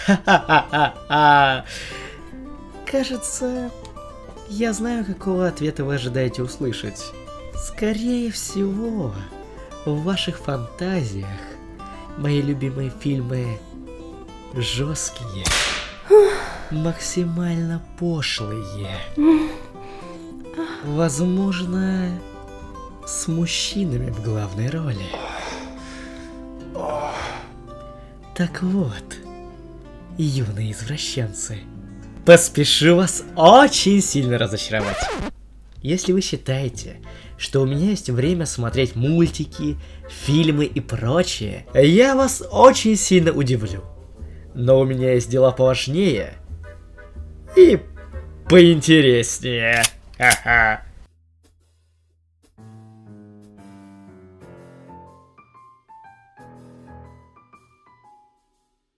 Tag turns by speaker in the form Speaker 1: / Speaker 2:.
Speaker 1: Кажется, я знаю, какого ответа вы ожидаете услышать. Скорее всего, в ваших фантазиях мои любимые фильмы жесткие, максимально пошлые. Возможно, с мужчинами в главной роли. Так вот, юные извращенцы, поспешу вас очень сильно разочаровать. Если вы считаете, что у меня есть время смотреть мультики, фильмы и прочее, я вас очень сильно удивлю. Но у меня есть дела поважнее и поинтереснее. Ха-ха.